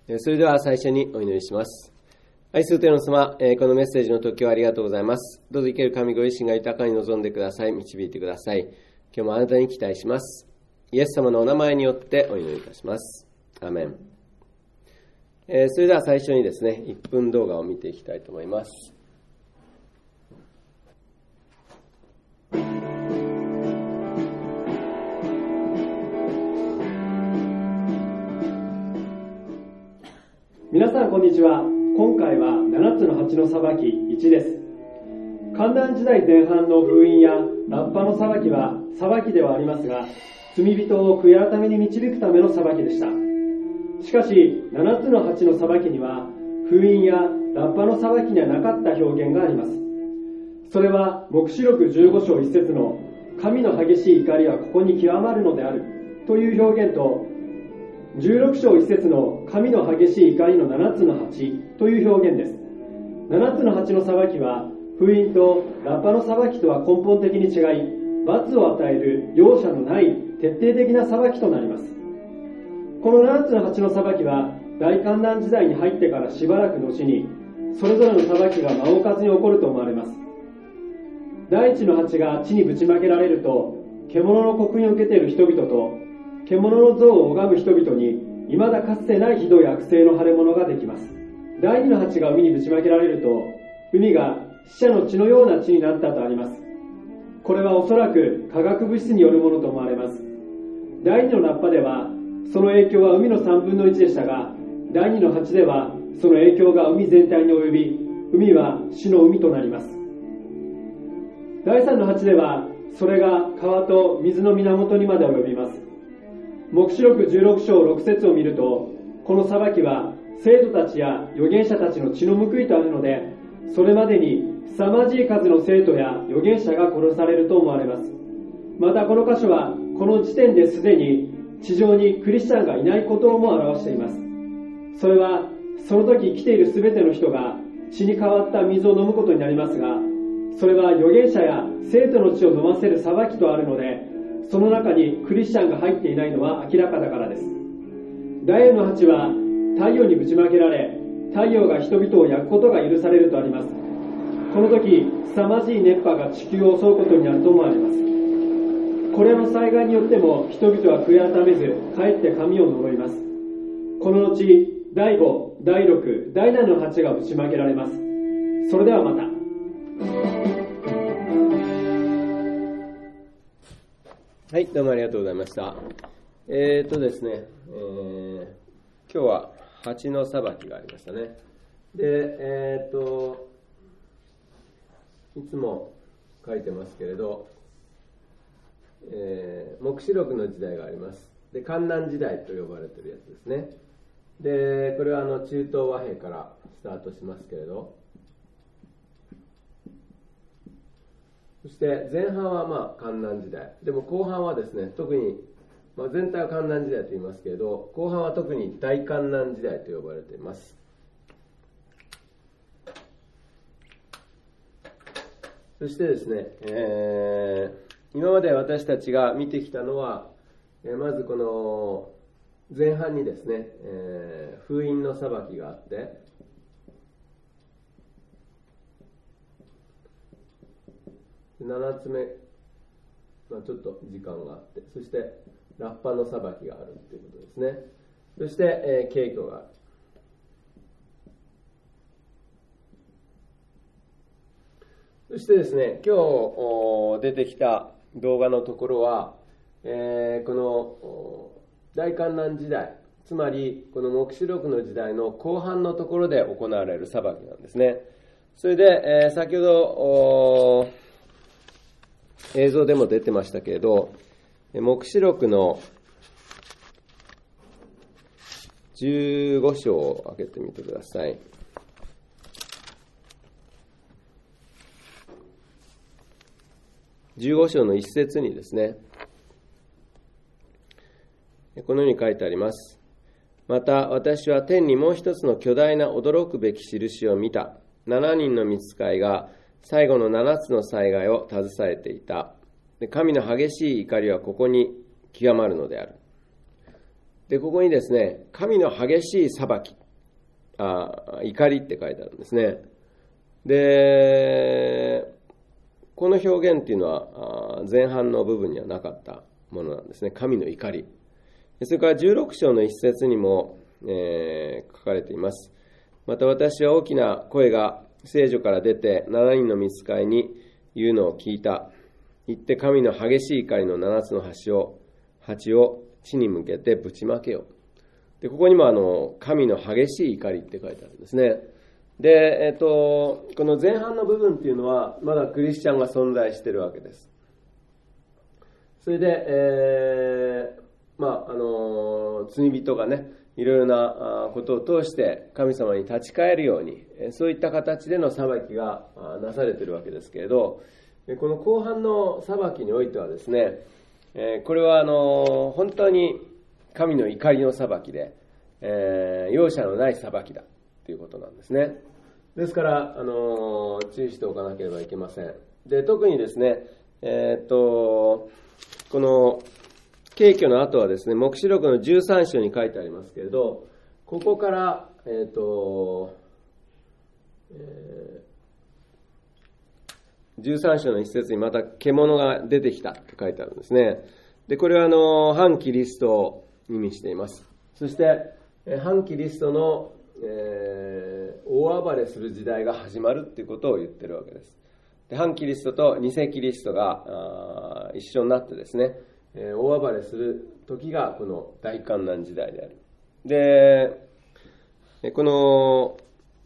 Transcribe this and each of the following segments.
それでは最初にお祈りします。愛する天の様、このメッセージの時をありがとうございます。どうぞ生ける神ご自身が豊かに望んでください。導いてください。今日もあなたに期待します。イエス様のお名前によってお祈りいたします。アメン。それでは最初にですね、1分動画を見ていきたいと思います。 皆さんこんにちは。今回は7つの鉢の裁き1です。患難時代前半の封印やラッパの裁きは裁きではありますが、罪人を悔い改めに導くための裁きでした。しかし7つの鉢の裁きには封印やラッパの裁きにはなかった表現があります。それは黙示録15章1節の神の激しい怒りはここに極まるのであるという表現と、16章1節の神の激しい怒りの7つの鉢という表現です。7つの鉢の裁きは封印とラッパの裁きとは根本的に違い、罰を与える容赦のない徹底的な裁きとなります。この7つの鉢の裁きは大患難時代に入ってからしばらく後にそれぞれの裁きが間を置かずに起こると思われます。第一の鉢が地にぶちまけられると、獣の刻印を受けている人々と獣の像を拝む人々に未だかつてないひどい悪性の腫れ物ができます。第二の鉢が海にぶちまけられると、海が死者の血のような血になったとあります。これはおそらく化学物質によるものと思われます。第二のラッパではその影響は海の3分の1でしたが、第二の鉢ではその影響が海全体に及び、海は死の海となります。第三の鉢ではそれが川と水の源にまで及びます。黙示録16章6節を見ると、この裁きは生徒たちや預言者たちの血の報いとあるので、それまでに凄まじい数の生徒や預言者が殺されると思われます。またこの箇所はこの時点ですでに地上にクリスチャンがいないことをも表しています。それはその時生きているすべての人が血に変わった水を飲むことになりますが、それは預言者や生徒の血を飲ませる裁きとあるので、その中にクリスチャンが入っていないのは明らかだからです。第4の鉢は太陽にぶちまけられ、太陽が人々を焼くことが許されるとあります。この時凄まじい熱波が地球を襲うことになると思われます。これらの災害によっても人々は悔い改めず、かえって神を呪います。この後第5、第6、第7の鉢がぶちまけられます。それではまた。 はい、どうもありがとうございました。ですね、今日は鉢の裁きがありましたね。で、いつも書いてますけれど、黙示録の時代があります。で、患難時代と呼ばれているやつですね。で、これは中東和平からスタートしますけれど、そして前半は患難時代、でも後半はですね、特に、全体は患難時代と言いますけれど、後半は特に大患難時代と呼ばれています。そしてですね、今まで私たちが見てきたのは、まずこの前半にですね、封印の裁きがあって、7つ目、ちょっと時間があって、そしてラッパの裁きがあるということですね。そして、景挙がある。そしてですね、今日出てきた動画のところは、この大患難時代、つまりこの黙示録の時代の後半のところで行われる裁きなんですね。それで、先ほど映像でも出てましたけれど、黙示録の15章を開けてみてください。15章の一節にですね、このように書いてあります。また私は天にもう一つの巨大な驚くべき印を見た。7人の御使いが最後の7つの災害を携えていた。神の激しい怒りはここに極まるのである。 で、ここにですね、神の激しい裁き、怒りって書いてあるんですね。で、この表現っていうのは前半の部分にはなかったものなんですね。神の怒り。それから16章の一節にも、書かれています。また私は大きな声が聖女から出て7人の御使いに言うのを聞いた。言って神の激しい怒りの7つの鉢を地に向けてぶちまけよう。で、ここにも神の激しい怒りって書いてあるんですね。で、この前半の部分っていうのはまだクリスチャンが存在しているわけです。それで、罪人がね、いろいろなことを通して神様に立ち返るように、そういった形での裁きがなされているわけですけれど、この後半の裁きにおいてはですね、これは本当に神の怒りの裁きで、容赦のない裁きだということなんですね。ですから、注意しておかなければいけません。で、特にですね、この景挙の後はですね、黙示録の13章に書いてありますけれど、ここから、13章の一節にまた獣が出てきたって書いてあるんですね。で、これは反キリストを意味しています。そして、反キリストの、大暴れする時代が始まるっていうことを言ってるわけです。で、反キリストと偽キリストが一緒になってですね、大暴れする時がこの大観難時代である。で、この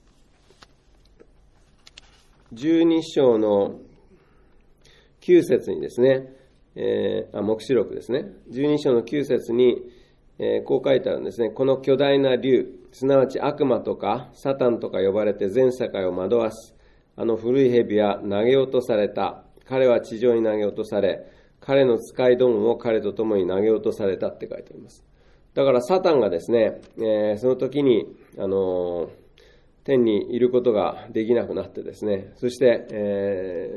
12章の9節にですね、黙示録ですね、12章の9節に、こう書いてあるんですね。この巨大な竜、すなわち悪魔とかサタンとか呼ばれて全世界を惑わす古い蛇は投げ落とされた。彼は地上に投げ落とされ、彼の使いどもも彼と共に投げ落とされたって書いてあります。だからサタンがですね、その時に天にいることができなくなってですね、そして、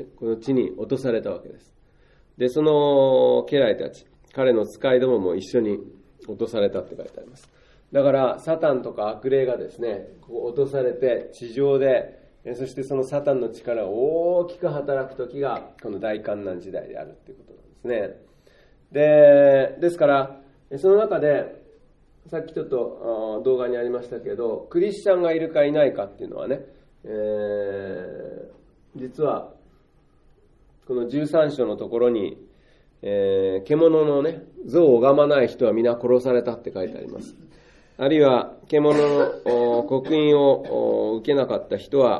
この地に落とされたわけです。で、その家来たち、彼の使いどもも一緒に落とされたって書いてあります。だからサタンとか悪霊がですね、落とされて地上で、そしてそのサタンの力が大きく働く時がこの大観難時代であるっていうことなんですね。ですからその中でさっきちょっと動画にありましたけど、クリスチャンがいるかいないかっていうのはね、実はこの13章のところに、獣のね、像を拝まない人は皆殺されたって書いてあります。あるいは獣の刻印を受けなかった人は、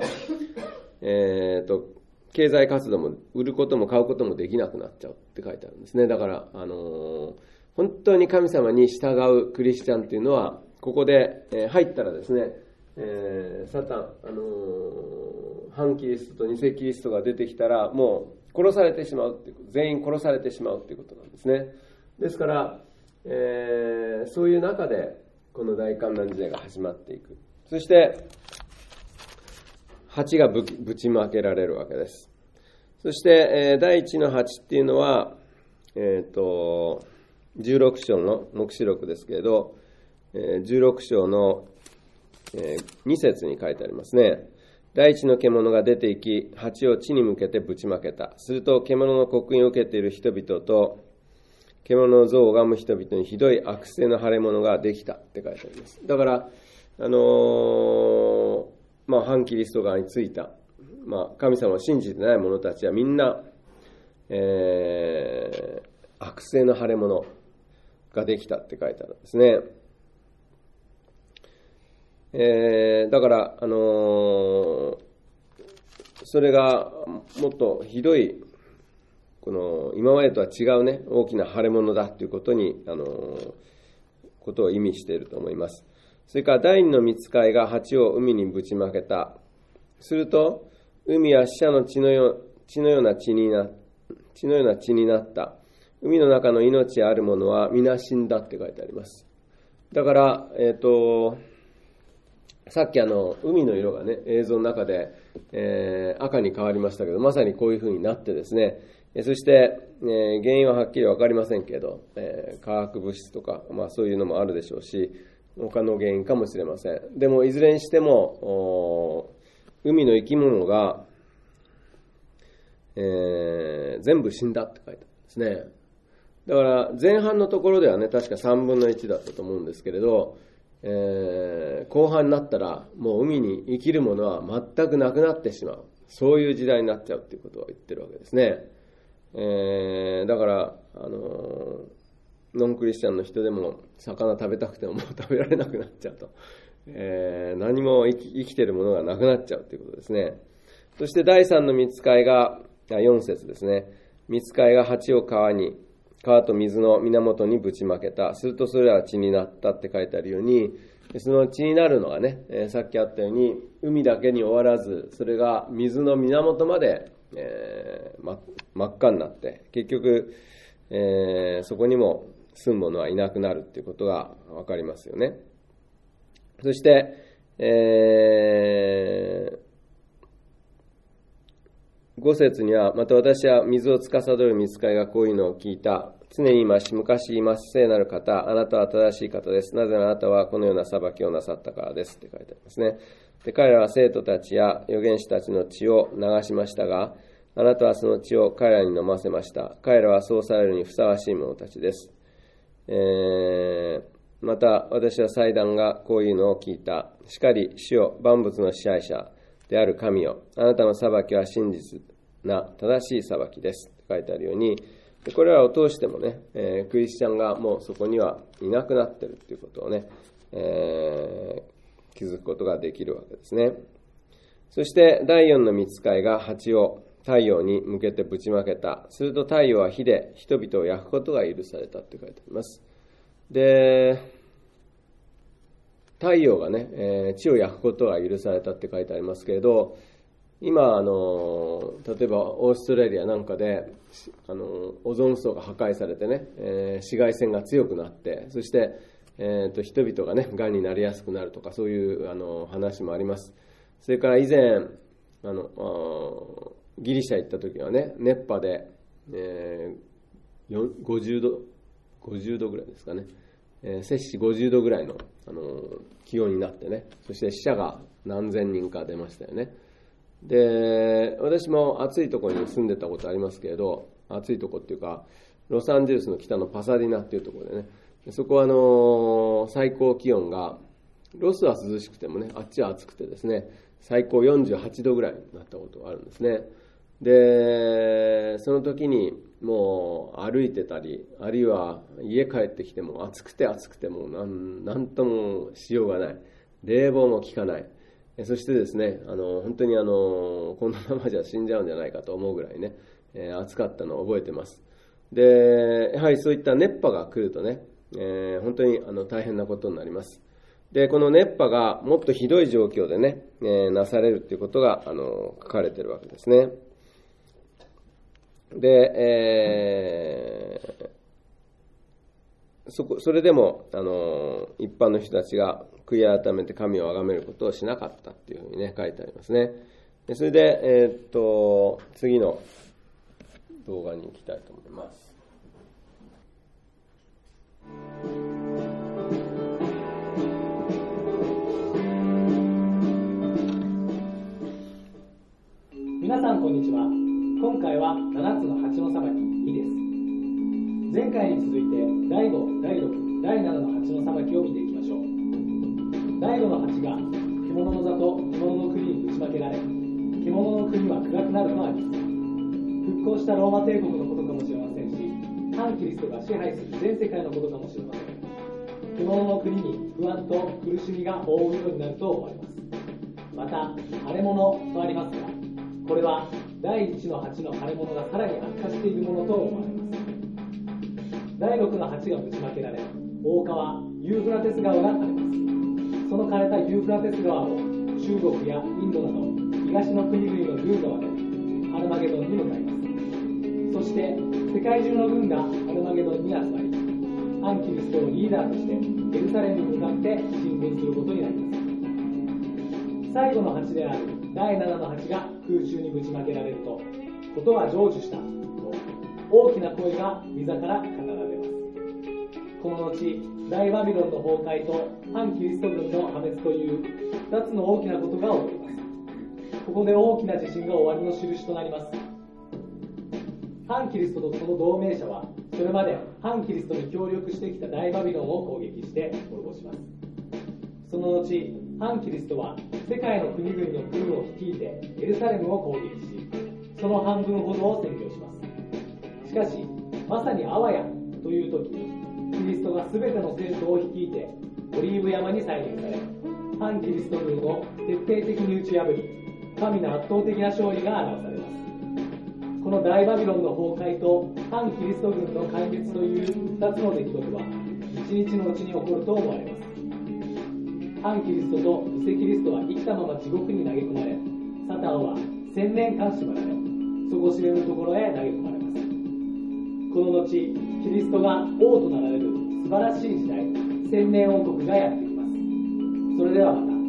経済活動も売ることも買うこともできなくなっちゃうって書いてあるんですね。だから、本当に神様に従うクリスチャンっていうのは、ここで入ったらですね、サタン、反キリストと偽キリストが出てきたら、もう殺されてしまうっていうこと、全員殺されてしまうっていうことなんですね。ですから、そういう中で、この大観難時代が始まっていく。そして、鉢がぶちまけられるわけです。そして、第一の鉢っていうのは、16章の黙示録ですけれど、16章の2節に書いてありますね。第一の獣が出て行き、鉢を地に向けてぶちまけた。すると、獣の刻印を受けている人々と、獣の像を拝む人々にひどい悪性の腫れ物ができたって書いてあります。だから、反キリスト側についた、神様を信じてない者たちはみんな、悪性の腫れ物ができたって書いてあるんですね。だから、それがもっとひどい、この今までとは違うね、大きな腫れ物だということに、ことを意味していると思います。それから第二の御使いが鉢を海にぶちまけた。すると、海は死者の血のような血になった。海の中の命あるものは皆死んだって書いてあります。だから、さっき海の色がね、映像の中で、赤に変わりましたけど、まさにこういう風になってですね、そして、 原因ははっきり分かりませんけど、化学物質とか、そういうのもあるでしょうし、他の原因かもしれません。でもいずれにしても海の生き物が、全部死んだって書いてあるんですね。だから前半のところではね、確か3分の1だったと思うんですけれど、後半になったらもう海に生きるものは全くなくなってしまう、そういう時代になっちゃうっていうことを言ってるわけですね。だからノンクリスチャンの人でも魚食べたくてももう食べられなくなっちゃうと、何も生きてるものがなくなっちゃうということですね。そして第3の御使いが4節ですね。御使いが鉢を川と水の源にぶちまけた。するとそれは血になったって書いてあるように、その血になるのがね、さっきあったように海だけに終わらず、それが水の源まで、真っ赤になって、結局、そこにも住む者はいなくなるっていうことがわかりますよね。そして、5節には、また私は水を司る御使いがこういうのを聞いた。常に昔言います聖なる方、あなたは正しい方です。なぜならあなたはこのような裁きをなさったからですって書いてありますね。で、彼らは生徒たちや預言者たちの血を流しましたが、あなたはその血を彼らに飲ませました。彼らはそうされるにふさわしい者たちです。また私は祭壇がこういうのを聞いた。しかり主よ、万物の支配者である神よ、あなたの裁きは真実な正しい裁きですって書いてあるように、これらを通してもね、クリスチャンがもうそこにはいなくなっているということをね、気づくことができるわけですね。そして第4の御使いが鉢を太陽に向けてぶちまけた。すると太陽は火で人々を焼くことが許されたって書いてあります。で、太陽がね、地を焼くことが許されたって書いてありますけれど、今例えばオーストラリアなんかでオゾン層が破壊されてね、紫外線が強くなって、そして、人々がねがんになりやすくなるとか、そういう話もあります。それから以前ギリシャ行った時はね、熱波で、50度ぐらいですかね、摂氏50度ぐらいの、気温になってね、そして死者が何千人か出ましたよね。で、私も暑いところに住んでたことありますけれど、暑いところっていうか、ロサンゼルスの北のパサディナっていうところでね、そこは最高気温が、ロスは涼しくてもね、あっちは暑くてですね、最高48度ぐらいになったことがあるんですね。で、その時にもう歩いてたり、あるいは家帰ってきても暑くてもなんともしようがない。冷房も効かない。そしてですね、本当にこのままじゃ死んじゃうんじゃないかと思うぐらいね、暑かったのを覚えてます。で、やはりそういった熱波が来るとね、本当に大変なことになります。で、この熱波がもっとひどい状況でね、なされるということが書かれているわけですね。で、それでも一般の人たちが悔い改めて神を崇めることをしなかったっていうふうにね書いてありますね。それで、次の動画に行きたいと思います。 皆さんこんにちは。今回は7つの鉢の裁き2です。前回に続いて第5、第6、第7の鉢の裁きを見ていきましょう。第5の鉢が獣の座と獣の国にぶちまけられ、獣の国は暗くなるとあります。復興したローマ帝国のことかもしれませんし、反キリストが支配する全世界のことかもしれません。獣の国に不安と苦しみが覆うようになると思われます。また、腫れ物とありますが、これは第1の鉢の腫れ物がさらに悪化しているものと思われます。第6の鉢がぶちまけられ、大川ユーフラテス川が枯れます。その枯れたユーフラテス川を中国やインドなど東の国々の軍が分けてアルマゲドンに向かいます。そして世界中の軍がアルマゲドンに集まり、反キリストをリーダーとしてエルサレムに向かって進軍することになります。最後の鉢である第7の鉢が空中にぶちまけられると、ことは成就したと大きな声が御座から語られます。この後、大バビロンの崩壊と反キリスト軍の破滅という2つの大きなことが起こります。ここで大きな地震が終わりの印となります。反キリストとその同盟者は、それまで反キリストに協力してきた大バビロンを攻撃して滅ぼします。その後、反キリストは世界の国々の軍を率いてエルサレムを攻撃し、その半分ほどを占領します。しかし、まさにあわやという時、キリストが全ての生徒を率いてオリーブ山に再臨され、反キリスト軍を徹底的に打ち破り、神の圧倒的な勝利が表されます。この大バビロンの崩壊と反キリスト軍の壊滅という2つの出来事は一日のうちに起こると思われます。反キリストと偽キリストは生きたまま地獄に投げ込まれ、サタンは1000年間縛られ、底知れぬところへ投げ込まれます。この後、キリストが王となられる素晴らしい時代、千年王国がやってきます。それではまた。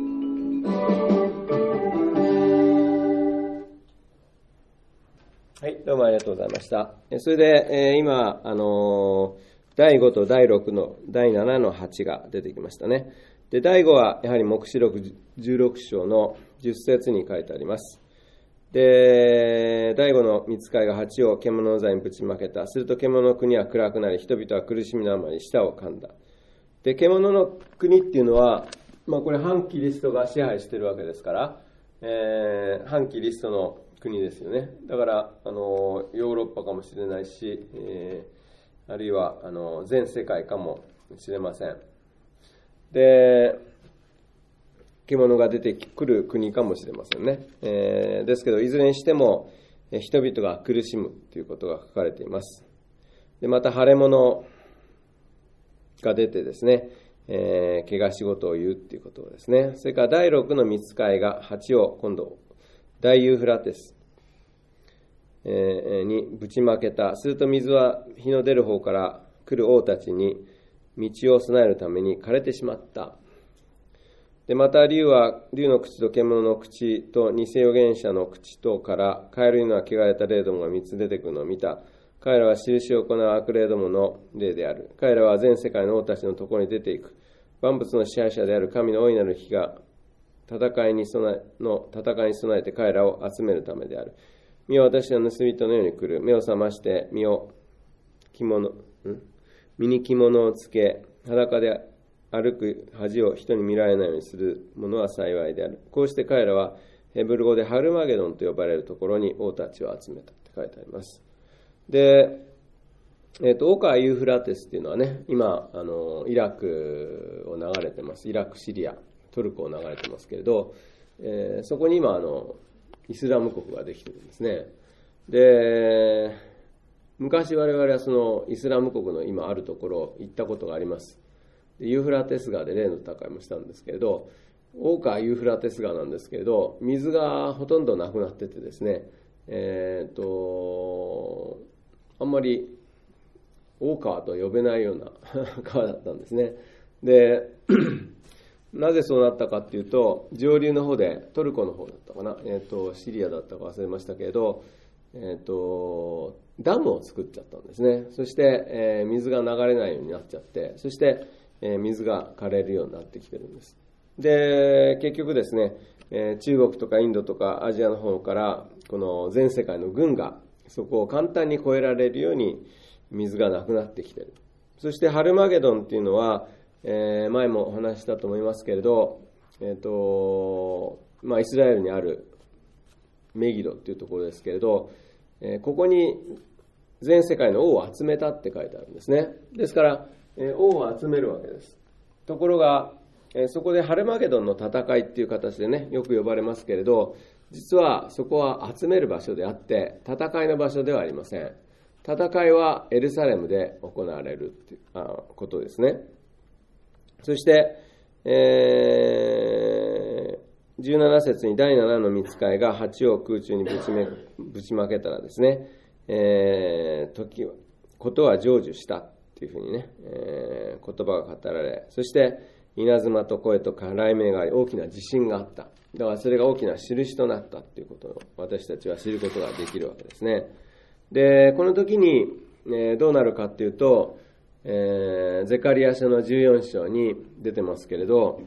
はい、どうもありがとうございました。それで、今、第5と第6の第7の8が出てきましたね。で、第5はやはり黙示録16章の10節に書いてあります。で、第5の御使いが蜂を獣の座にぶちまけた。すると獣の国は暗くなり、人々は苦しみのあまり舌を噛んだ。で、獣の国っていうのは、これ反キリストが支配しているわけですから、反キリストの国ですよね。だからヨーロッパかもしれないし、あるいは全世界かもしれません。で、獣が出てくる国かもしれませんね。ですけど、いずれにしても人々が苦しむということが書かれています。で、また腫れ物が出てですね、怪我仕事を言うということですね。それから第6の御使いが蜂を今度大ユーフラテスにぶちまけた。すると水は日の出る方から来る王たちに道を備えるために枯れてしまった。で、また竜の口と獣の口と偽預言者の口とからカエルには汚れた霊どもが3つ出てくるのを見た。彼らは印を行う悪霊どもの霊である。彼らは全世界の王たちのところに出ていく。万物の支配者である神の大いなる日が戦いに備えて彼らを集めるためである。身を私は盗人のように来る。目を覚まして身に着物をつけ、裸で歩く恥を人に見られないようにする者は幸いである。こうして彼らはヘブル語でハルマゲドンと呼ばれるところに王たちを集めたって書いてあります。で、大川ユーフラテスっていうのはね、今イラクを流れてます。イラク、シリア、トルコを流れてますけれど、そこに今イスラム国ができてるんですね。で、昔我々はそのイスラム国の今あるところ行ったことがあります。で、ユーフラテス川で例の戦いもしたんですけれど、大川ユーフラテス川なんですけれど、水がほとんどなくなっててですね、あんまり大川と呼べないような川だったんですね。で、なぜそうなったかっていうと、上流の方で、トルコの方だったかな、シリアだったか忘れましたけれど、ダムを作っちゃったんですね。そして、水が流れないようになっちゃって、そして、水が枯れるようになってきてるんです。で、結局ですね、中国とかインドとかアジアの方からこの全世界の軍がそこを簡単に越えられるように水がなくなってきている。そしてハルマゲドンっていうのは、前もお話ししたと思いますけれど、イスラエルにあるメギドっていうところですけれど、ここに全世界の王を集めたって書いてあるんですね。ですから、王を集めるわけです。ところが、そこでハルマゲドンの戦いっていう形でね、よく呼ばれますけれど、実はそこは集める場所であって、戦いの場所ではありません。戦いはエルサレムで行われるっていうことですね。そして、17節に第7の御使いが蜂を空中にぶちまけたらですね、ことは成就したっていうふうにね、言葉が語られ、そして稲妻と声と雷鳴があり、大きな地震があった。だからそれが大きな印となったっていうことを私たちは知ることができるわけですね。 で、この時に、どうなるかっていうと、ゼカリヤ書の14章に出てますけれど、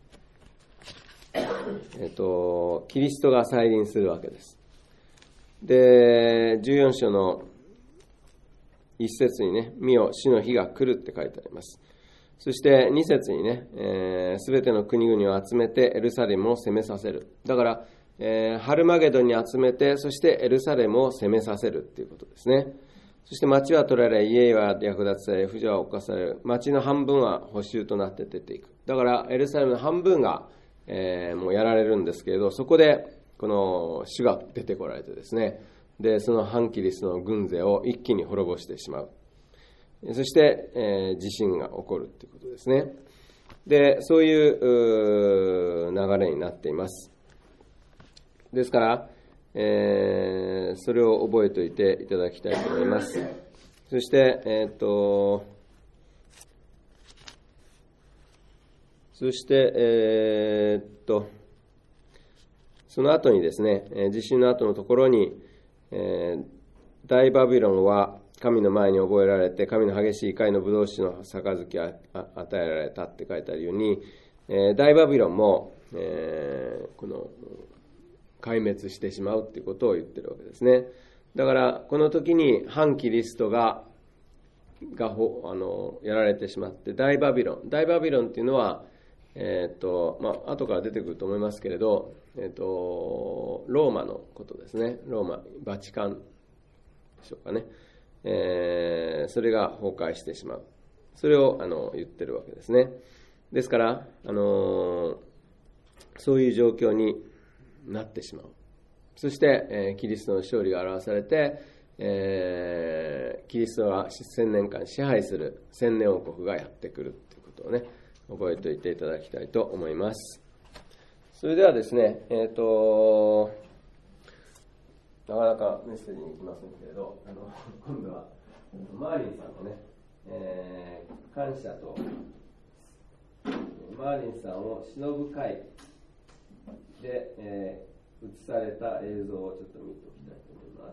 キリストが再臨するわけです。で、14章の一節にね、見よ、主の日が来るって書いてあります。そして二節にね、すべての国々を集めてエルサレムを攻めさせる。だから、ハルマゲドンに集めて、そしてエルサレムを攻めさせるっていうことですね。そして町は取られ、家は略奪され、婦女は侵される。町の半分は捕囚となって出ていく。だからエルサレムの半分が、もうやられるんですけれど、そこでこの主が出てこられてですね、でその反キリストの軍勢を一気に滅ぼしてしまう。そして、地震が起こるということですね。でそういう流れになっています。ですから、それを覚えておいていただきたいと思います。そして、その後にですね、地震の後のところに、大バビロンは神の前に覚えられて、神の激しい怒りの葡萄酒の杯が与えられたって書いてあるように、大バビロンも、この壊滅してしまうっていうことを言ってるわけですね。だからこの時に反キリストがやられてしまって、大バビロンっていうのは、後から出てくると思いますけれど、ローマのことですね。ローマ、バチカンでしょうかね。それが崩壊してしまう。それを言ってるわけですね。ですから、そういう状況になってしまう。そして、キリストの勝利が表されて、キリストが1000年間支配する千年王国がやってくるということをね、覚えておいていただきたいと思います。それではですね、なかなかメッセージに行きませんけれど、今度はマーリンさんのね、感謝とマーリンさんを偲ぶ会で、映された映像をちょっと見ておきたいと思います。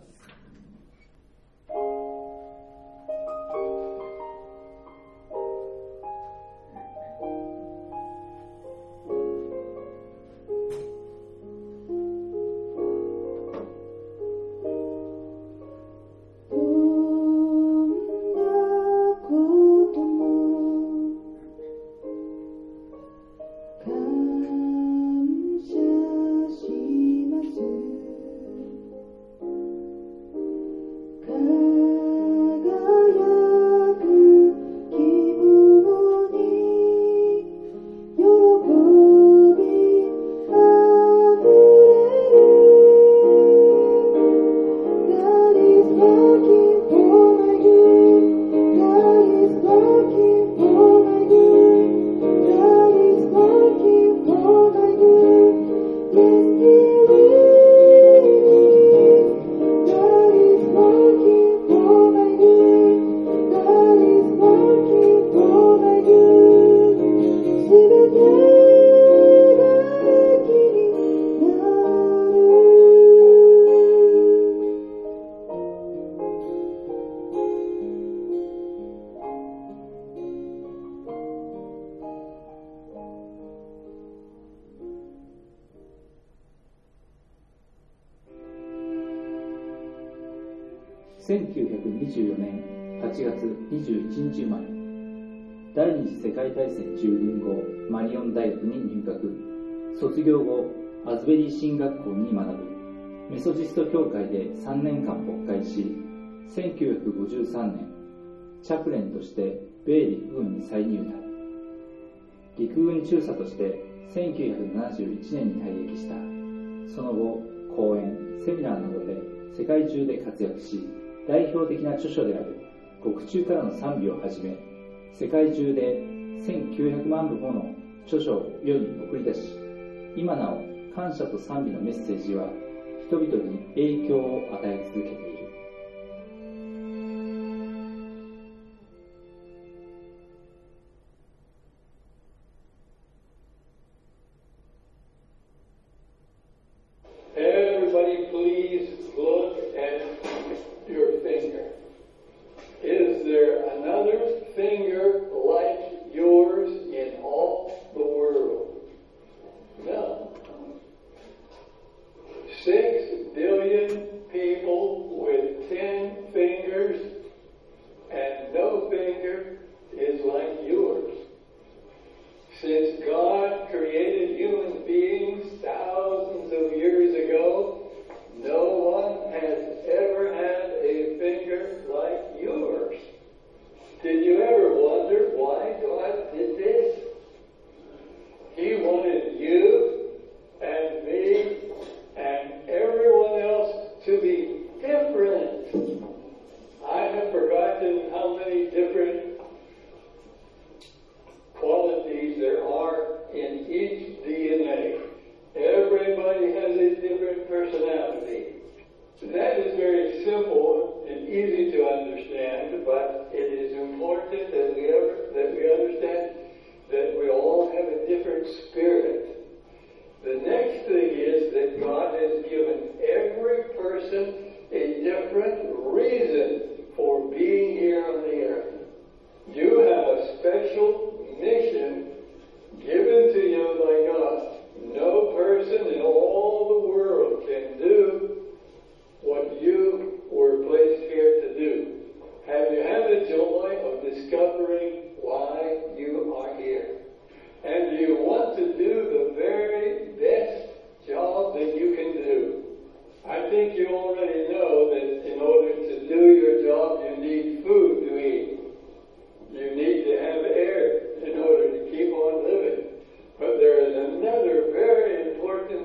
1924年8月21日生まれ、第二次世界大戦従軍後マリオン大学に入学、卒業後アズベリー神学校に学ぶ。メソジスト教会で3年間牧会し、1953年チャプレンとして米陸軍に再入隊。陸軍中佐として1971年に退役した。その後講演、セミナーなどで世界中で活躍し、代表的な著書である獄中からの賛美をはじめ、世界中で1900万部もの著書を世に送り出し、今なお感謝と賛美のメッセージは人々に影響を与え続けている。 Everybody please look at your face.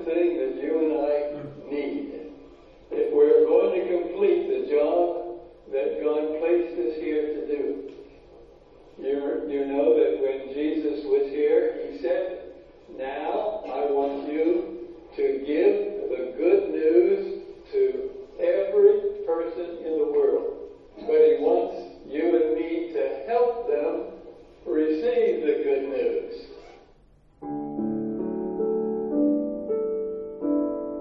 thing that you and I need. If we're going to complete the job that God placed us here to do. You know that when Jesus was here, he said, now I want you to give the good news to every person in the world. But he wants you and me to help them receive the good news.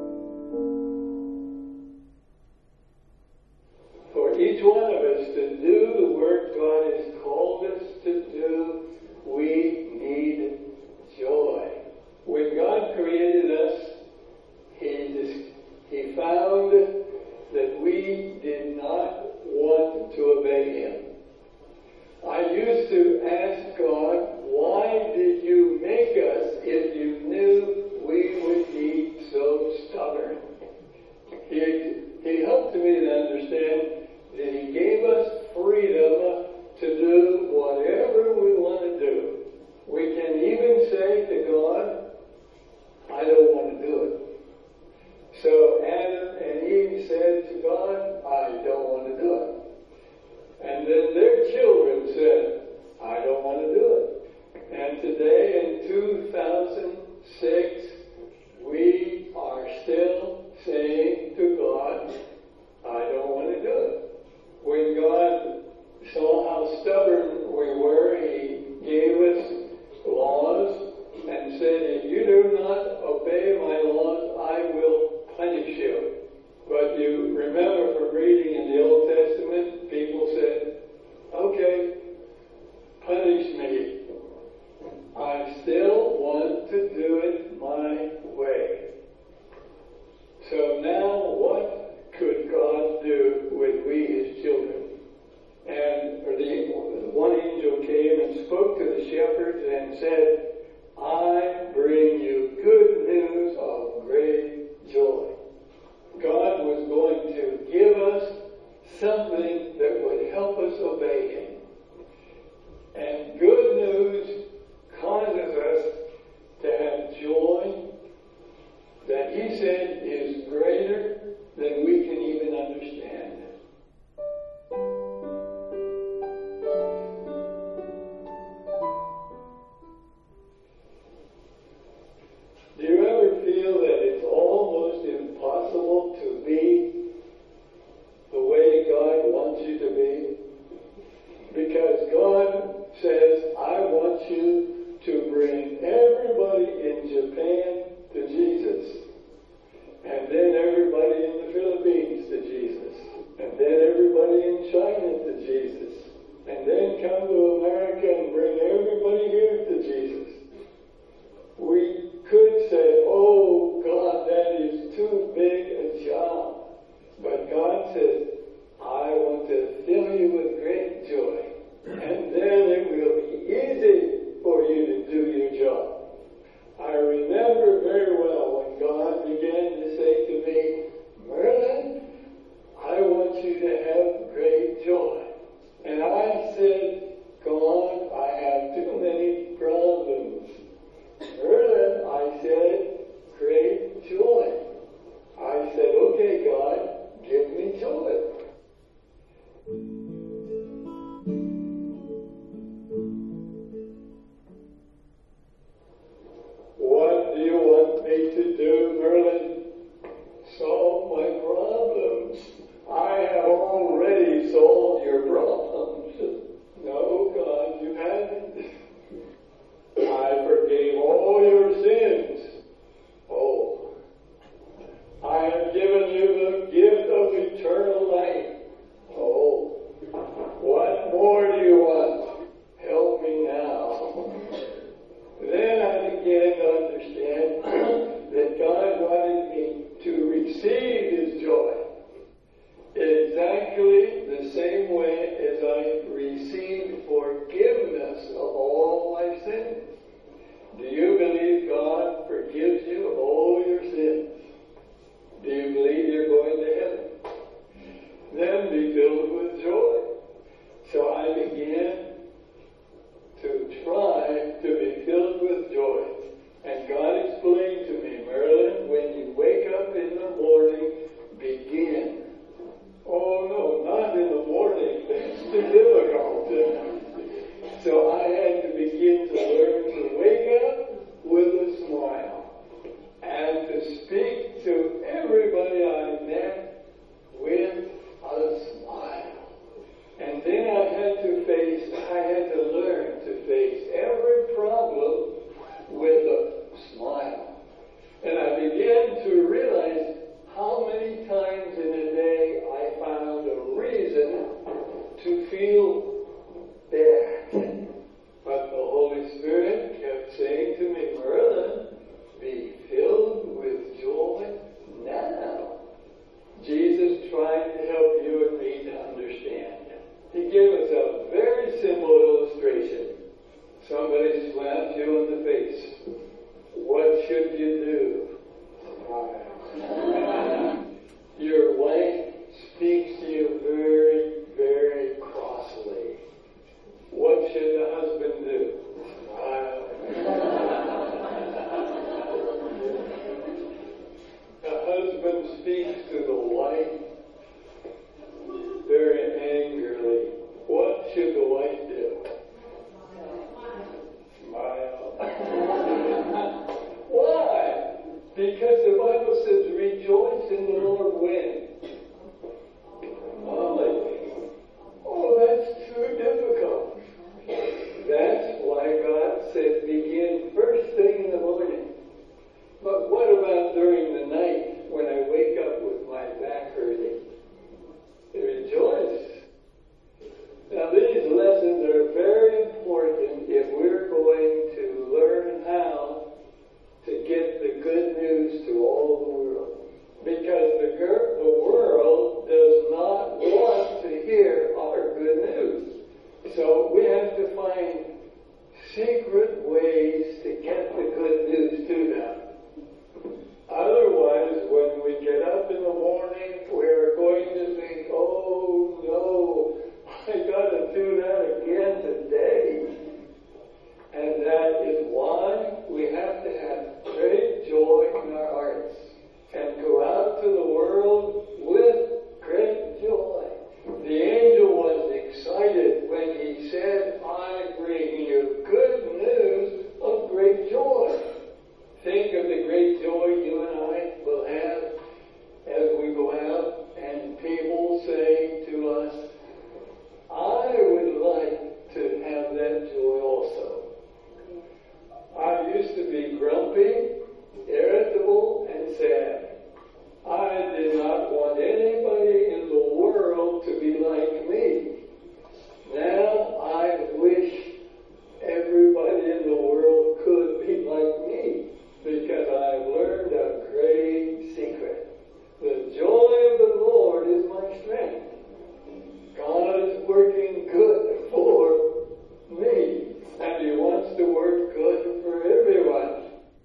should you do? Your wife speaks to you very, very crossly. What should the husband do? The husband speaks to the wife very angrily. What should the wife do? Smile. Why? Because the Bible says, rejoice in the Lord when? Oh, that's too difficult. That's why God said begin first thing in the morning. But what about during the night when I wake up with my back hurting? Rejoice. Now these lessons are very important if we're going to learn how to get the good news to all the world. Because the world does not want to hear our good news. So we have to find secret ways to get the good news to them. Otherwise, when we get up in the morning, we're going to think, oh no, I got to do that again today. And that is why we have to have great joy in our hearts and go out to the world with great joy. The angel was excited when he said, I bring you good news of great joy. Think of the great joy you and I will have as we go out and people say to us, I would like to have that joy also. I used to be grumpy, irritable, and sad. I did not want anybody in the world to be like me. Now I wish everybody in the world could be like me, because I've learned a great secret. The joy of the Lord is my strength. God is working good for me, and He wants to work good for everyone.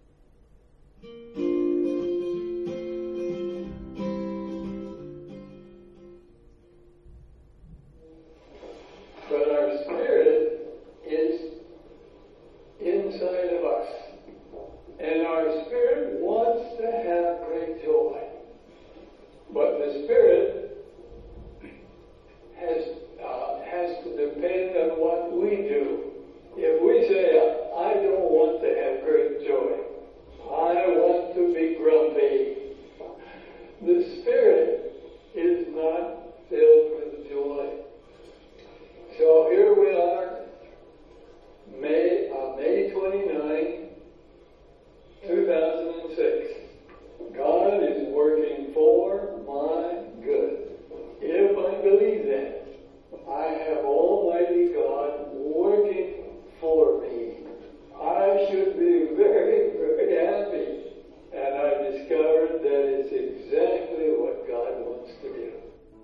But our spirit is inside of us, and our spirit wants to have great joy. But the spirit has to depend on what we do. If we say, I don't want to have great joy, I want to be grumpy, the spirit is not filled with joy. So here we are, May 29, 2006. God is working for my good. If I believe that, I have Almighty God working for me. I should be very, very happy. And I discovered that it's exactly what God wants to do.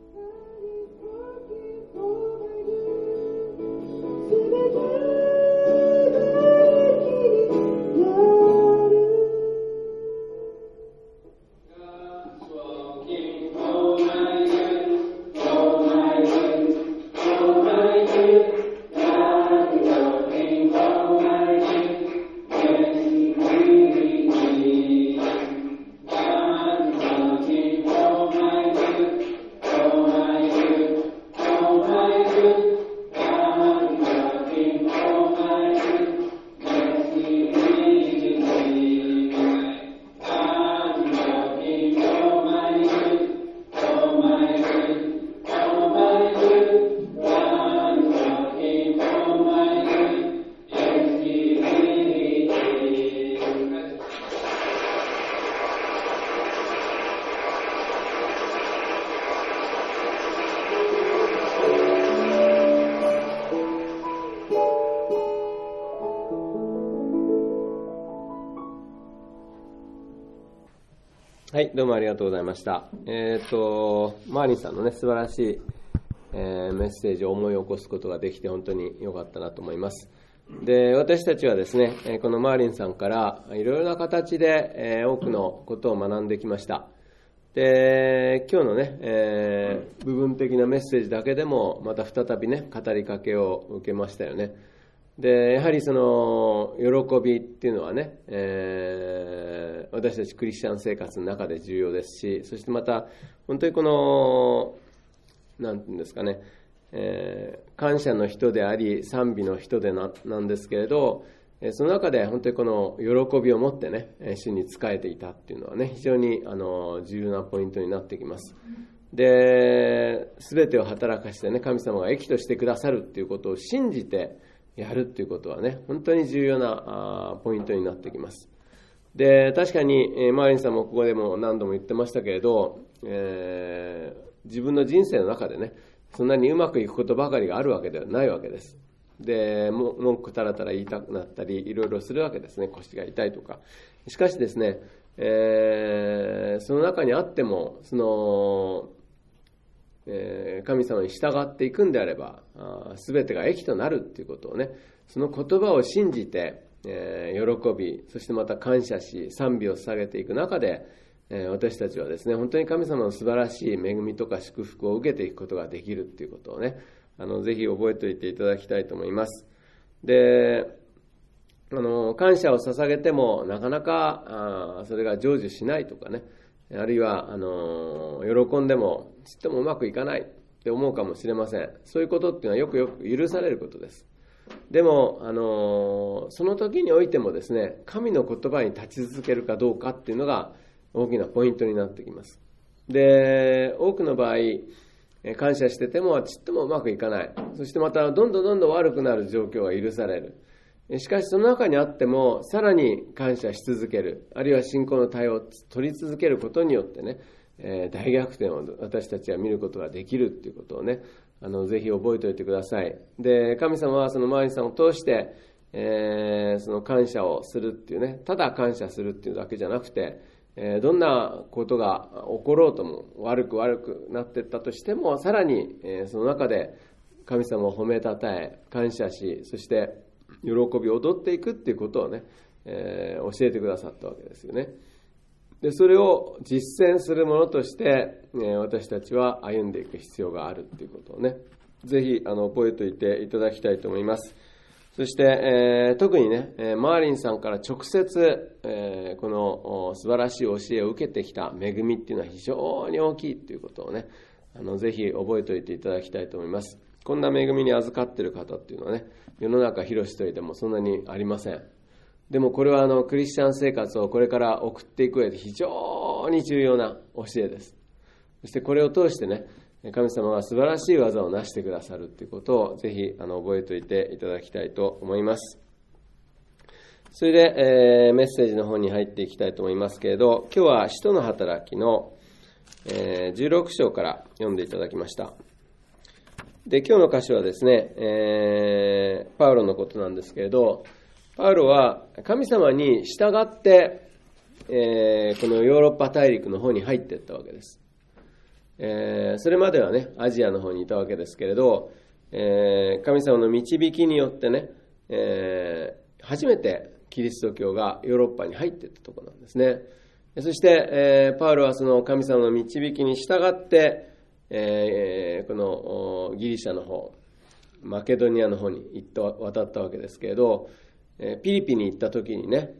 はい、どうもありがとうございました。マーリンさんのね、素晴らしい、メッセージを思い起こすことができて本当に良かったなと思います。 で、私たちはですね、このマーリンさんからいろいろな形で多くのことを学んできました。で、今日のね、部分的なメッセージだけでもまた再びね、語りかけを受けましたよね。で、やはりその喜びっていうのはね、私たちクリスチャン生活の中で重要ですし、そしてまた本当にこのなんていうんですかね、感謝の人であり賛美の人でなんですけれど、その中で本当にこの喜びを持ってね、主に仕えていたっていうのはね、非常に重要なポイントになってきます。で、全てを働かしてね、神様が益としてくださるっていうことを信じてやるっていうことはね、本当に重要なポイントになってきます。で、確かにマーリンさんもここでも何度も言ってましたけれど、自分の人生の中でね、そんなにうまくいくことばかりがあるわけではないわけです。で、文句たらたら言いたくなったり、いろいろするわけですね。腰が痛いとか。しかしですね、その中にあっても、神様に従っていくんであれば、すべてが益となるっていうことをね、その言葉を信じて、喜び、そしてまた感謝し、賛美を捧げていく中で、私たちはですね、本当に神様の素晴らしい恵みとか祝福を受けていくことができるっていうことをね、ぜひ覚えておいていただきたいと思います。で、感謝を捧げてもなかなかそれが成就しないとかね、あるいは喜んでもちっともうまくいかないって思うかもしれません。そういうことっていうのはよくよく許されることです。でもその時においてもですね、神の言葉に立ち続けるかどうかっていうのが大きなポイントになってきます。で、多くの場合感謝しててもちっともうまくいかない。そしてまたどんどん悪くなる状況が許される。しかしその中にあってもさらに感謝し続ける、あるいは信仰の対応を取り続けることによってね、大逆転を私たちは見ることができるっていうことをね、ぜひ覚えておいてください。で、神様はそのマーリンさんを通して、その感謝をするっていうね、ただ感謝するっていうだけじゃなくて、どんなことが起ころうとも悪くなっていったとしても、さらにその中で神様を褒めたたえ感謝し、そして喜び踊っていくっていうことをね、教えてくださったわけですよね。で、それを実践するものとして、私たちは歩んでいく必要があるっていうことをね、ぜひ覚えておいていただきたいと思います。そして、特にね、マーリンさんから直接、この素晴らしい教えを受けてきた恵みっていうのは非常に大きいっていうことをね、ぜひ覚えておいていただきたいと思います。こんな恵みに預かっている方っていうのはね、世の中広しといてもそんなにありません。でもこれはクリスチャン生活をこれから送っていく上で非常に重要な教えです。そしてこれを通してね、神様が素晴らしい技を成してくださるということをぜひ覚えておいていただきたいと思います。それで、メッセージの方に入っていきたいと思いますけれど、今日は使徒の働きの、16章から読んでいただきました。で、今日の箇所はですね、パウロのことなんですけれど、パウロは神様に従って、このヨーロッパ大陸の方に入っていったわけです。それまではね、アジアの方にいたわけですけれど、神様の導きによってね、初めてキリスト教がヨーロッパに入っていったところなんですね。そして、パウロはその神様の導きに従って、このギリシャの方、マケドニアの方に渡ったわけですけれど、ピリピに行った時にね、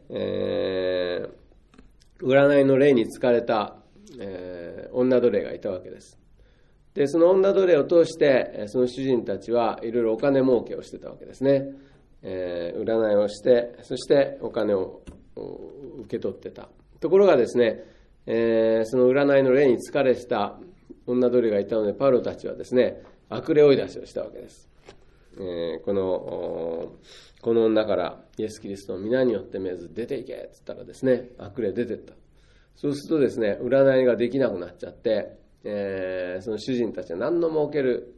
占いの霊に疲れた、女奴隷がいたわけです。で、その女奴隷を通してその主人たちはいろいろお金儲けをしてたわけですね。占いをして、そしてお金を受け取ってた。ところがですね、その占いの霊に疲れた女奴隷がいたので、パウロたちはですね、悪霊追い出しをしたわけです。この女からイエス・キリストの皆によって命ず出ていけって言ったらですね、悪霊出てった。そうするとですね、占いができなくなっちゃって、その主人たちは何の儲ける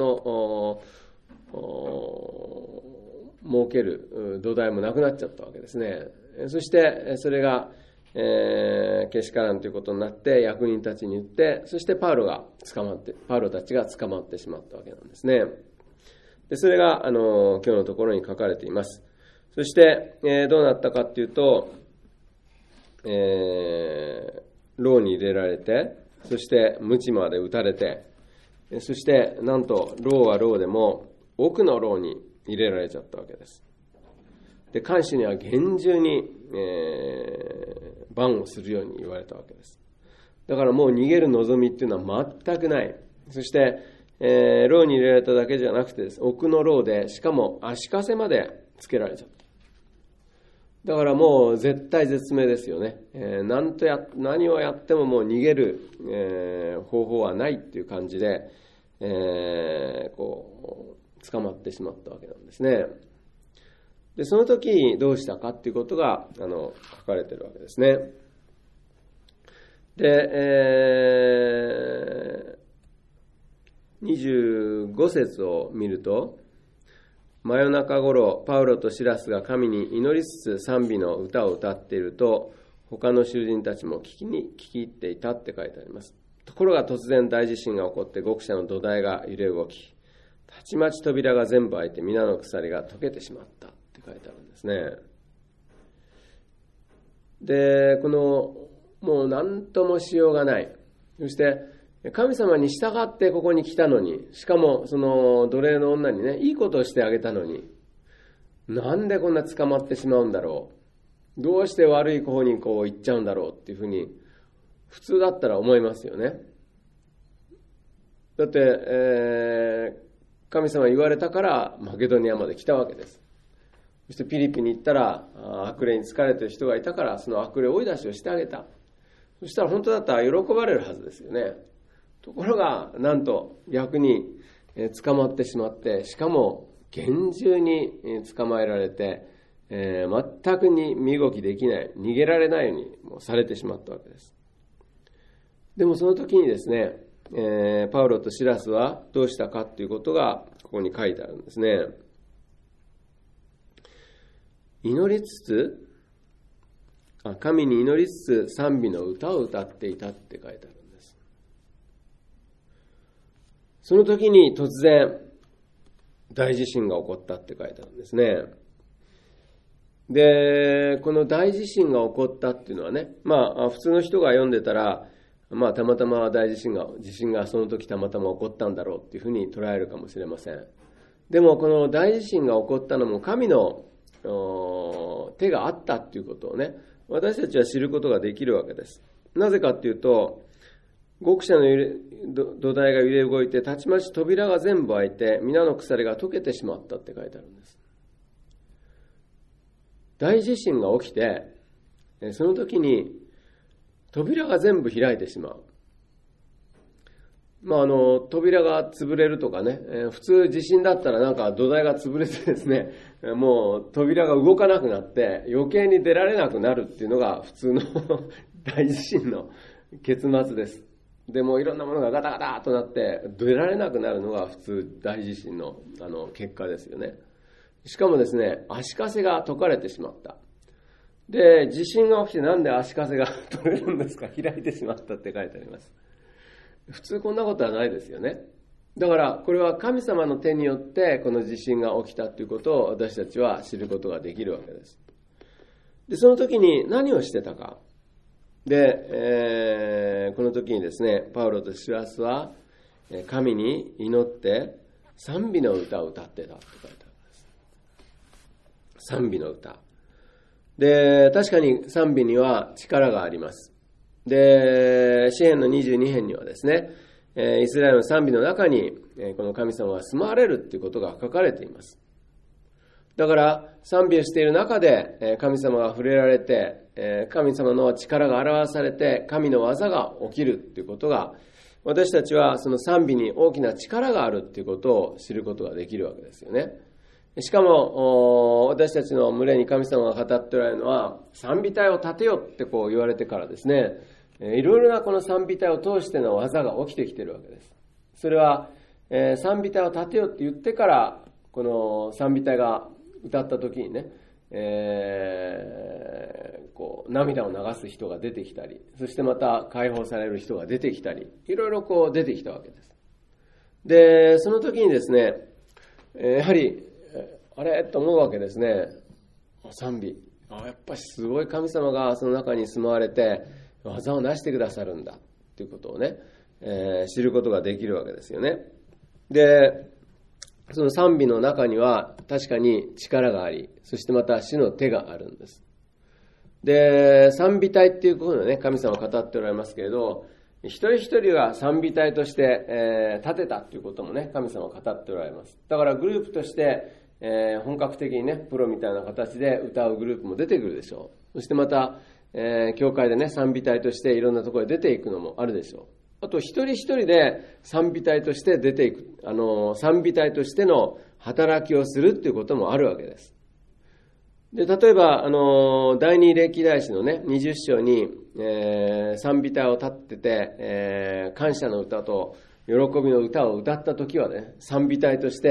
土台もなくなっちゃったわけですね。そしてそれが、けしからんということになって役人たちに言って、そしてパウロたちが捕まってしまったわけなんですね。 でそれが今日のところに書かれています。そして、どうなったかっていうと、牢に入れられて、そして鞭まで打たれて、そしてなんと牢は牢でも奥の牢に入れられちゃったわけです。で看守には厳重に、番をするように言われたわけです。だからもう逃げる望みっていうのは全くない。そして、牢に入れられただけじゃなくてです、奥の牢でしかも足かせまでつけられちゃった。だからもう絶対絶命ですよね。何をやってももう逃げる、方法はないっていう感じで、捕まってしまったわけなんですね。でその時どうしたかっていうことが書かれているわけですね。で、25節を見ると、真夜中頃パウロとシラスが神に祈りつつ賛美の歌を歌っていると、他の囚人たちも聞き入っていたって書いてあります。ところが突然大地震が起こって獄舎の土台が揺れ動き、たちまち扉が全部開いて皆の鎖が解けてしまったって書いてあるんですね。でもう何ともしようがない。そして神様に従ってここに来たのに、しかもその奴隷の女にね、いいことをしてあげたのに、なんでこんな捕まってしまうんだろう、どうして悪い方に行っちゃうんだろうっていうふうに普通だったら思いますよね。だって、神様言われたからマケドニアまで来たわけです。そしてピリピに行ったら悪霊に疲れている人がいたから、その悪霊追い出しをしてあげた。そしたら本当だったら喜ばれるはずですよね。ところがなんと逆に捕まってしまって、しかも厳重に捕まえられて、全くに身動きできない、逃げられないようにもされてしまったわけです。でもその時にですね、パウロとシラスはどうしたかということがここに書いてあるんですね。祈りつつ、神に祈りつつ賛美の歌を歌っていたって書いてあるんです。その時に突然大地震が起こったって書いてあるんですね。で、この大地震が起こったっていうのはね、普通の人が読んでたら、たまたま地震がその時たまたま起こったんだろうっていうふうに捉えるかもしれません。でもこの大地震が起こったのも神の手があったっていうことをね、私たちは知ることができるわけです。なぜかっていうと、獄舎の土台が揺れ動いて、たちまち扉が全部開いて皆の鎖が解けてしまったって書いてあるんです。大地震が起きて、その時に扉が全部開いてしまう。扉が潰れるとかね、普通地震だったらなんか土台が潰れてですね、もう扉が動かなくなって余計に出られなくなるっていうのが普通の大地震の結末です。でもいろんなものがガタガタとなって出られなくなるのが普通大地震の結果ですよね。しかもですね、足かせが解かれてしまった。で、地震が起きてなんで足かせが取れるんですか、開いてしまったって書いてあります。普通こんなことはないですよね。だからこれは神様の手によってこの地震が起きたということを私たちは知ることができるわけです。で、その時に何をしてたか。で、この時にですね、パウロとシラスは神に祈って賛美の歌を歌ってたって書いてあるんです。賛美の歌。で、確かに賛美には力があります。で、詩編の22編にはですね、イスラエルの賛美の中にこの神様が住まわれるということが書かれています。だから賛美をしている中で神様が触れられて、神様の力が表されて神の技が起きるということが、私たちはその賛美に大きな力があるということを知ることができるわけですよね。しかも私たちの群れに神様が語っておられるのは、賛美隊を立てよって言われてからですね、いろいろなこの賛美隊を通しての技が起きてきているわけです。それは、賛美隊を立てよって言ってから、この賛美隊が歌った時にね、涙を流す人が出てきたり、そしてまた解放される人が出てきたり、いろいろ出てきたわけです。で、その時にですね、 やはりあれと思うわけですね。賛美、やっぱりすごい神様がその中に住まわれて技をなしてくださるんだということをね、知ることができるわけですよね。で、その賛美の中には確かに力があり、そしてまた主の手があるんです。で、賛美隊っていうことをね、神様は語っておられますけれど、一人一人が賛美隊として、立てたということもね、神様は語っておられます。だからグループとして、本格的にね、プロみたいな形で歌うグループも出てくるでしょう。そしてまた、教会でね、賛美隊としていろんなところへ出ていくのもあるでしょう。あと一人一人で賛美隊として出ていく、賛美隊としての働きをするっていうこともあるわけです。で、例えば第二歴代史のね20章に、賛美隊を立ってて、感謝の歌と喜びの歌を歌った時はね、賛美隊として、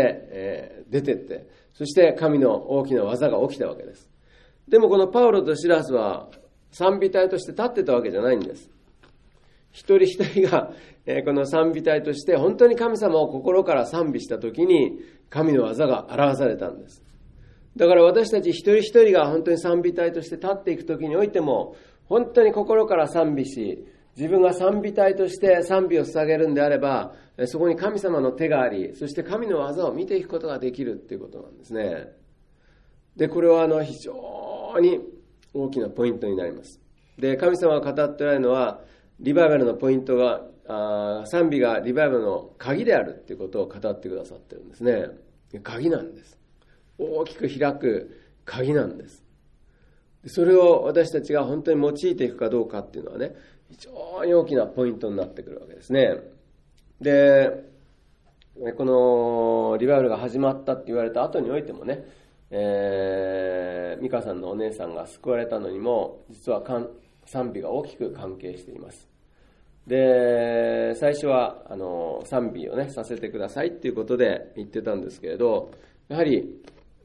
出てって、そして神の大きな技が起きたわけです。でもこのパウロとシラスは賛美隊として立ってたわけじゃないんです。一人一人が、この賛美隊として本当に神様を心から賛美した時に神の技が表されたんです。だから私たち一人一人が本当に賛美隊として立っていく時においても、本当に心から賛美し、自分が賛美隊として賛美を捧げるんであれば、そこに神様の手があり、そして神の技を見ていくことができるっていうことなんですね。で、これは非常に大きなポイントになります。で、神様が語っておられるのは、リバイバルのポイントが、賛美がリバイバルの鍵であるっていうことを語ってくださってるんですね。鍵なんです。大きく開く鍵なんです。それを私たちが本当に用いていくかどうかっていうのはね、非常に大きなポイントになってくるわけですね。で、このリバイバルが始まったって言われた後においてもね、美香さんのお姉さんが救われたのにも実は賛美が大きく関係しています。で、最初は賛美をねさせてくださいっていうことで言ってたんですけれど、やはり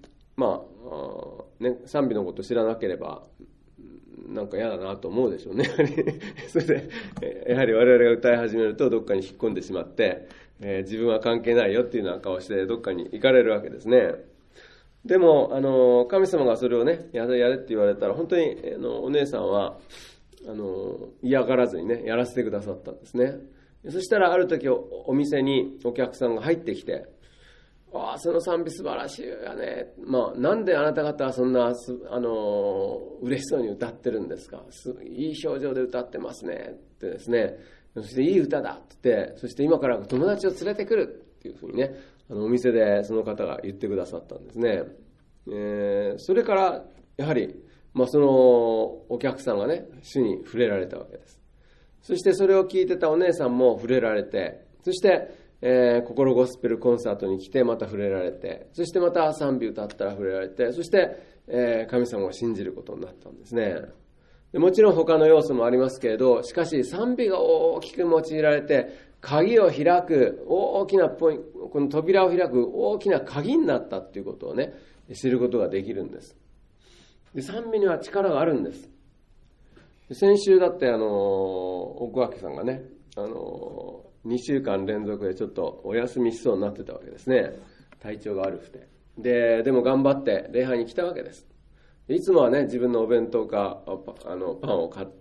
賛美のことを知らなければなんか嫌だなと思うでしょうね。それでやはり我々が歌い始めるとどっかに引っ込んでしまって、自分は関係ないよっていうような顔してどっかに行かれるわけですね。でも神様がそれをねやれって言われたら、本当にお姉さんは嫌がらずにねやらせてくださったんですね。そしたらある時お店にお客さんが入ってきて、その賛美素晴らしいよね、なんであなた方はそんな嬉しそうに歌ってるんですか、いい表情で歌ってますねってですね、そしていい歌だって言って、そして今から友達を連れてくるっていうふうにね、お店でその方が言ってくださったんですね。それからやはりそのお客さんがね主に触れられたわけです。そしてそれを聞いてたお姉さんも触れられて、そして心ゴスペルコンサートに来てまた触れられて、そしてまた賛美歌ったら触れられて、そして、神様を信じることになったんですね。でもちろん他の要素もありますけれど、しかし賛美が大きく用いられて鍵を開く大きなこの扉を開く大きな鍵になったっていうことをね知ることができるんです。で、賛美には力があるんです。先週だって奥脇さんがね2週間連続でちょっとお休みしそうになってたわけですね。体調が悪くて。でも頑張って礼拝に来たわけです。いつもはね、自分のお弁当かパンを買って、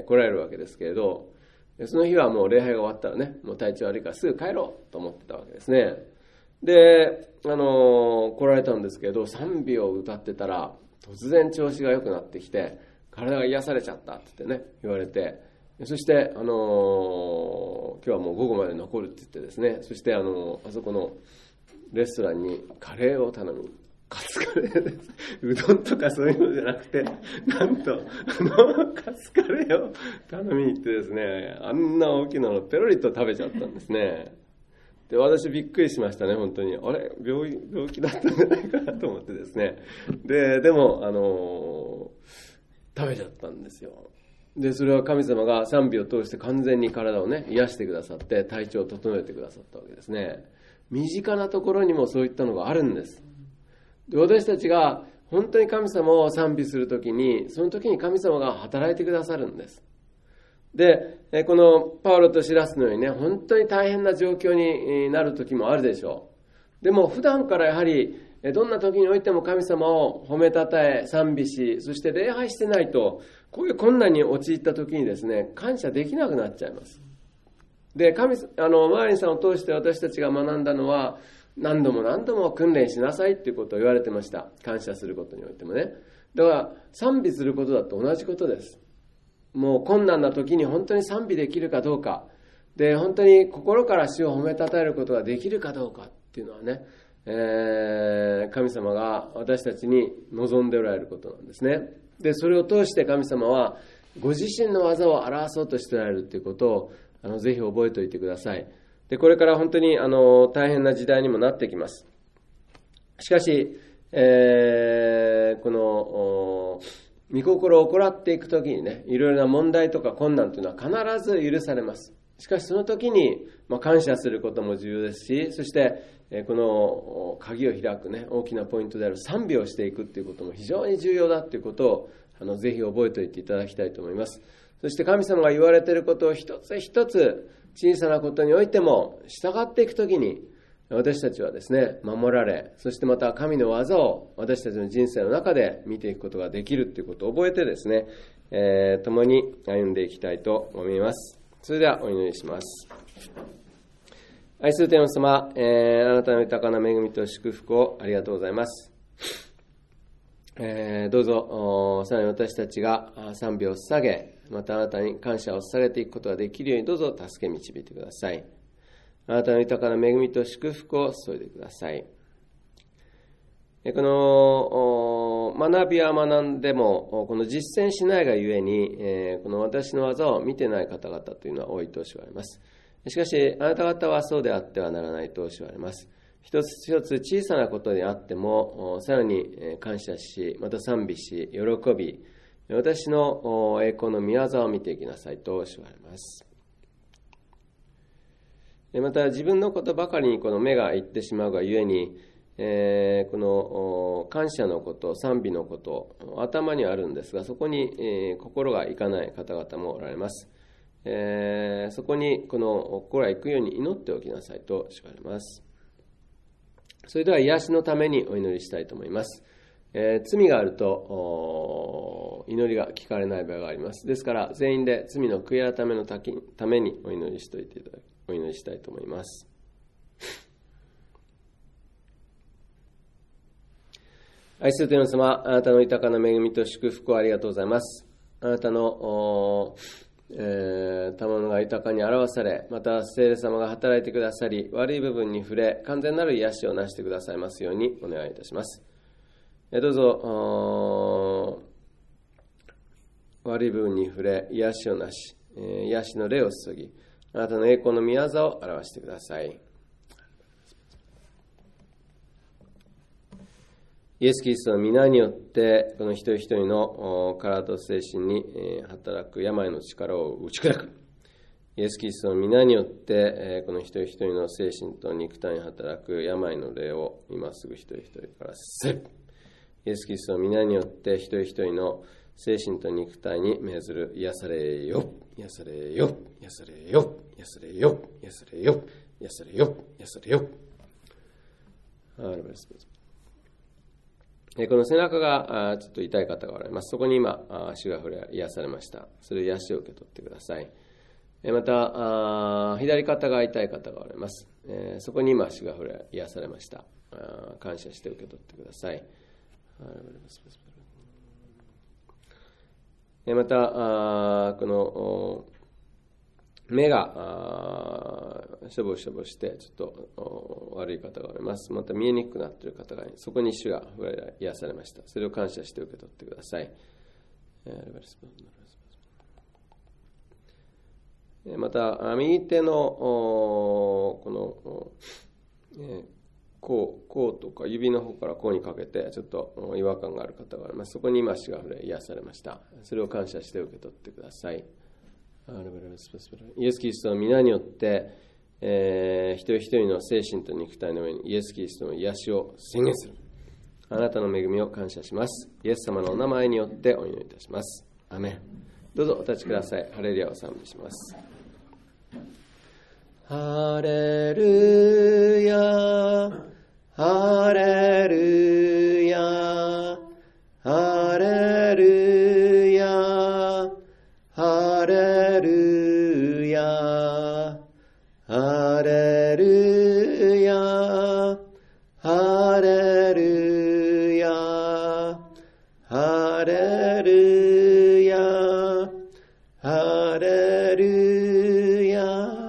来られるわけですけれど、その日はもう礼拝が終わったらね、もう体調悪いからすぐ帰ろうと思ってたわけですね。で、来られたんですけど、賛美を歌ってたら、突然調子が良くなってきて、体が癒されちゃったって言ってね、言われて、そして、今日はもう午後まで残るって言ってですね、そしてあそこのレストランにカレーを頼み、カツカレーです。うどんとかそういうのじゃなくて、なんとカツカレーを頼みに行ってですね、あんな大きなのペロリと食べちゃったんですね。で、私びっくりしましたね、本当に。あれ、病気だったんじゃないかなと思ってですね。でも食べちゃったんですよ。で、それは神様が賛美を通して完全に体をね癒してくださって体調を整えてくださったわけですね。身近なところにもそういったのがあるんです。で、私たちが本当に神様を賛美するときに、その時に神様が働いてくださるんです。で、このパウロとシラスのようにね、本当に大変な状況になる時もあるでしょでも普段からやはりどんな時においても神様を褒めたたえ賛美し、そして礼拝してないと、こういう困難に陥った時にですね、感謝できなくなっちゃいます。で、マーリンさんを通して私たちが学んだのは、何度も何度も訓練しなさいっていうことを言われてました。感謝することにおいてもね。だから賛美することだと同じことです。もう困難な時に本当に賛美できるかどうか、で本当に心から主を褒めたたえることができるかどうかっていうのはね、神様が私たちに望んでおられることなんですね。でそれを通して神様はご自身の技を表そうとしておられるということをぜひ覚えておいてください。でこれから本当に大変な時代にもなってきます。しかし、この御心を行っていくときにね、いろいろな問題とか困難というのは必ず許されます。しかしその時に、感謝することも重要ですし、そしてこの鍵を開くね、大きなポイントである賛美をしていくということも非常に重要だということをぜひ覚えておいていただきたいと思います。そして神様が言われていることを一つ一つ小さなことにおいても従っていくときに、私たちはですね、守られ、そしてまた神の技を私たちの人生の中で見ていくことができるということを覚えてですね、共に歩んでいきたいと思います。それではお祈りします。愛する天の様、あなたの豊かな恵みと祝福をありがとうございます。どうぞさらに私たちが賛美を捧げ、またあなたに感謝を捧げていくことができるようにどうぞ助け導いてください。あなたの豊かな恵みと祝福を注いでください。この学びは学んでもこの実践しないがゆえに、この私の技を見てない方々というのは多いと教わります。しかしあなた方はそうであってはならないと教わります。一つ一つ小さなことであってもさらに感謝し、また賛美し、喜び、私の栄光の御業を見ていきなさいと教わります。また自分のことばかりにこの目がいってしまうがゆえに、この感謝のこと、賛美のこと、頭にあるんですが、そこに心がいかない方々もおられます。そこにこの心が行くように祈っておきなさいと言われます。それでは癒しのためにお祈りしたいと思います。罪があると祈りが聞かれない場合があります。ですから全員で罪の悔い改めのためにお祈りしておいていただき、お祈りしたいと思います。愛する天の様、あなたの豊かな恵みと祝福をありがとうございます。あなたの賜物が豊かに表され、また聖霊様が働いてくださり、悪い部分に触れ、完全なる癒しをなしてくださいますようにお願いいたします。どうぞ悪い部分に触れ、癒しをなし、癒しの霊を注ぎ、あなたの栄光の御業を表してください。イエス・キリストの皆によってこの一人一人の体と精神に働く病の力を打ち砕く。イエス・キリストの皆によってこの一人一人の精神と肉体に働く病の霊を今すぐ一人一人から捨てる。イエス・キリストの皆によって一人一人の精神と肉体に命ずる癒されよ、癒されよ、癒されよ、癒されよ、癒されよ、癒されよ、癒されよ。この背中がちょっと痛い方がおられます。そこに今主が触れ癒されました。それを癒しを受け取ってください。また左肩が痛い方がおられます。そこに今主が触れ癒されました。感謝して受け取ってください。またこの目がしょぼしょぼしてちょっと悪い方がおられます。また見えにくくなっている方がそこに主が癒されました。それを感謝して受け取ってください。また右手のこの甲とか指の方から甲にかけてちょっと違和感がある方があります。そこに今主が癒されました。それを感謝して受け取ってください。イエス・キリストの皆によって、一人一人の精神と肉体の上にイエス・キリストの癒しを宣言する。あなたの恵みを感謝します。イエス様のお名前によってお祈りいたします。アメン。どうぞお立ちください。ハレルヤを賛美します。ハレルヤハレルヤ、ハレルヤ、ハレルヤ、ハレルヤ、ハレルヤ、ハレルヤ、ハレルヤ。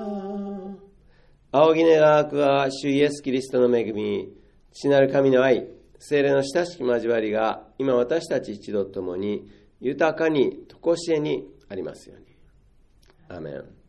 仰ぎ願わくは主イエスキリストの恵み、父なる神の愛、聖霊の親しき交わりが今私たち一同ともに豊かに常しえにありますように。アーメン。